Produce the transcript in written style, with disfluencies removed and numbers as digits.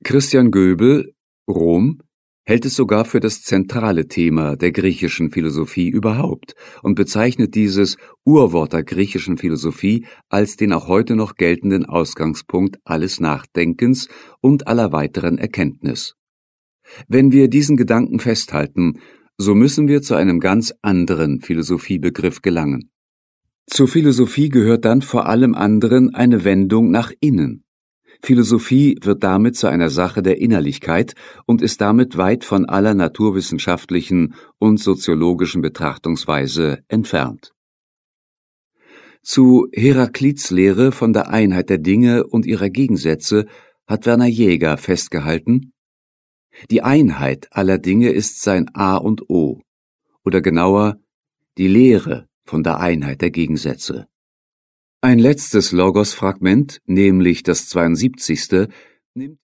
Christian Göbel, Rom, hält es sogar für das zentrale Thema der griechischen Philosophie überhaupt und bezeichnet dieses Urwort der griechischen Philosophie als den auch heute noch geltenden Ausgangspunkt alles Nachdenkens und aller weiteren Erkenntnis. Wenn wir diesen Gedanken festhalten, so müssen wir zu einem ganz anderen Philosophiebegriff gelangen. Zur Philosophie gehört dann vor allem anderen eine Wendung nach innen. Philosophie wird damit zu einer Sache der Innerlichkeit und ist damit weit von aller naturwissenschaftlichen und soziologischen Betrachtungsweise entfernt. Zu Heraklits Lehre von der Einheit der Dinge und ihrer Gegensätze hat Werner Jäger festgehalten: Die Einheit aller Dinge ist sein A und O, oder genauer, die Lehre von der Einheit der Gegensätze. Ein letztes Logos-Fragment, nämlich das 72., nimmt